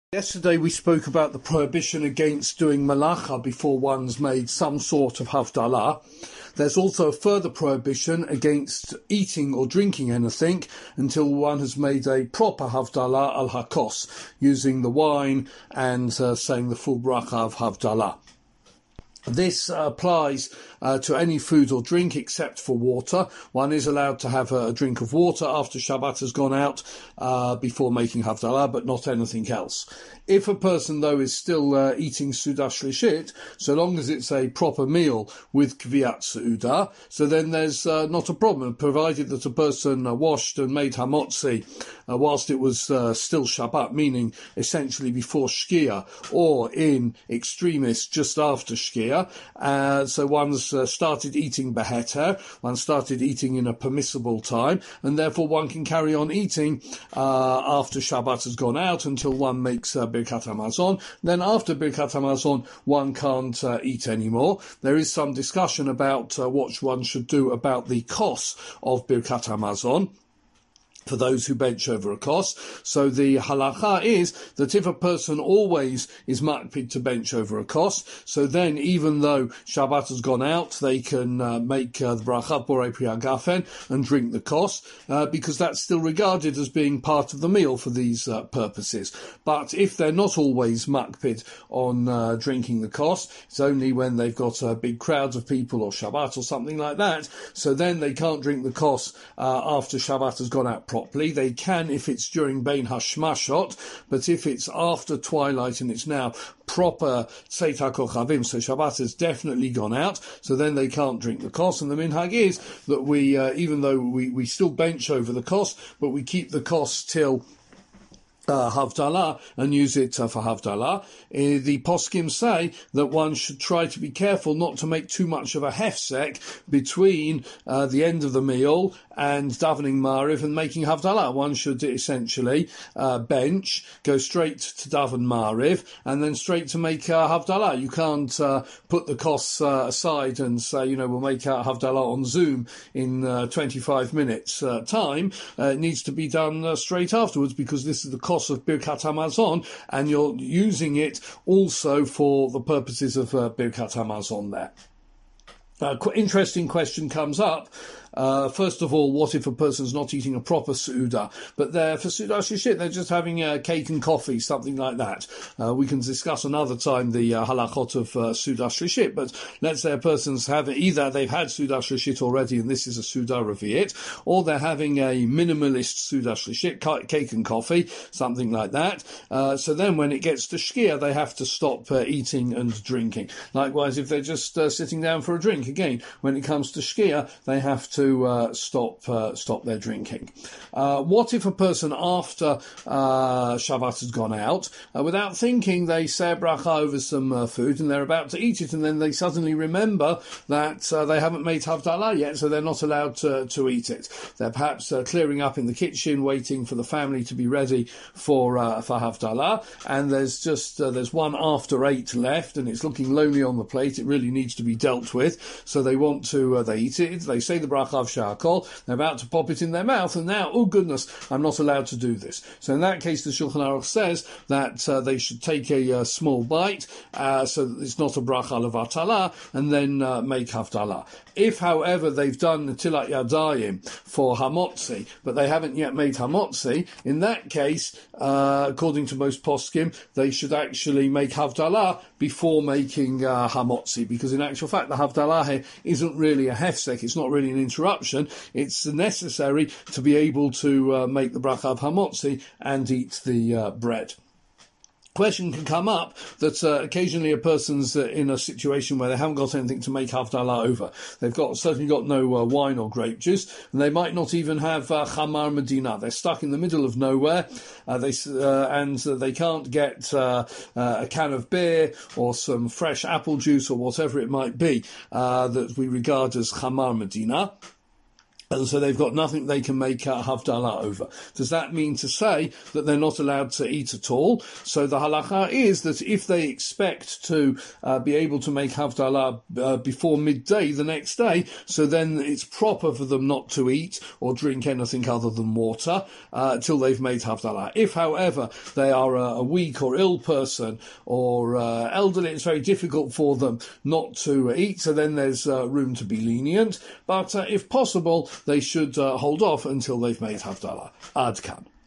Yesterday we spoke about the prohibition against doing malacha before one's made some sort of havdalah. There's also a further prohibition against eating or drinking anything until one has made a proper havdalah al hakos, using the wine and saying the full bracha of havdalah. This applies to any food or drink except for water. One is allowed to have a drink of water after Shabbat has gone out before making Havdalah, but not anything else. If a person, though, is still eating Suda Shlishit, so long as it's a proper meal with Kviat Suda, so then there's not a problem, provided that a person washed and made Hamotzi whilst it was still Shabbat, meaning essentially before Shkia, or in extremis just after Shkia. So one's started eating beheter, one started eating in a permissible time, and therefore one can carry on eating after Shabbat has gone out until one makes Birkat Hamazon. Then after Birkat Hamazon, one can't eat anymore. There is some discussion about what one should do about the cost of Birkat Hamazon for those who bench over a kos. So the halacha is that if a person always is makpid to bench over a kos, so then even though Shabbat has gone out, they can make the bracha borei pri hagafen and drink the kos, because that's still regarded as being part of the meal for these purposes. But if they're not always makpid on drinking the kos, it's only when they've got big crowds of people or Shabbat or something like that, so then they can't drink the kos after Shabbat has gone out properly. They can if it's during Bein Hashmashot, but if it's after twilight and it's now proper Tzeit HaKochavim, so Shabbat has definitely gone out, so then they can't drink the kos. And the minhag is that we, even though we still bench over the kos, but we keep the kos till Havdalah and use it for Havdalah. The poskim say that one should try to be careful not to make too much of a hefsek between the end of the meal and davening Mariv and making Havdalah. One should essentially bench, go straight to daven Mariv, and then straight to make Havdalah. You can't put the kos aside and say, we'll make Havdalah on Zoom in 25 minutes time. It needs to be done straight afterwards, because this is the kos of Birkat Hamazon, and you're using it also for the purposes of Birkat Hamazon there. Interesting question comes up. First of all, what if a person's not eating a proper Suda, but for Suda Shishit, they're just having cake and coffee, something like that. We can discuss another time the halachot of Suda Shishit, but let's say a person's either they've had Suda Shishit already and this is a Suda Revi'it, or they're having a minimalist Suda Shishit, cake and coffee, something like that. So then when it gets to Shkia, they have to stop eating and drinking. Likewise, if they're just sitting down for a drink, again, when it comes to Shkia, they have to stop their drinking. What if a person after Shabbat has gone out, without thinking, they say a bracha over some food and they're about to eat it, and then they suddenly remember that they haven't made Havdalah yet, so they're not allowed to eat it. They're perhaps clearing up in the kitchen, waiting for the family to be ready for Havdalah, and there's one after 8 left, and it's looking lonely on the plate. It really needs to be dealt with, so they want to they eat it. They say the bracha of Sha'akol, they're about to pop it in their mouth, and now, oh goodness, I'm not allowed to do this. So in that case, the Shulchan Aruch says that they should take a small bite, so that it's not a bracha levatala, and then make Havdalah. If, however, they've done Netilat Yadayim for Hamotzi, but they haven't yet made Hamotzi, in that case, according to most poskim, they should actually make Havdalah before making Hamotzi, because in actual fact, the Havdalah here isn't really a hefsek, it's not really an interruption, it's necessary to be able to make the bracha of Hamotzi and eat the bread. Question can come up that occasionally a person's in a situation where they haven't got anything to make Havdalah over. They've certainly got no wine or grape juice, and they might not even have Chamar Medina. They're stuck in the middle of nowhere, and they can't get a can of beer or some fresh apple juice or whatever it might be that we regard as Chamar Medina. And so they've got nothing they can make Havdalah over. Does that mean to say that they're not allowed to eat at all? So the halacha is that if they expect to be able to make Havdalah before midday the next day, so then it's proper for them not to eat or drink anything other than water till they've made Havdalah. If, however, they are a weak or ill person or elderly, it's very difficult for them not to eat, so then there's room to be lenient. But if possible, they should hold off until they've made Havdalah. Ad Kan.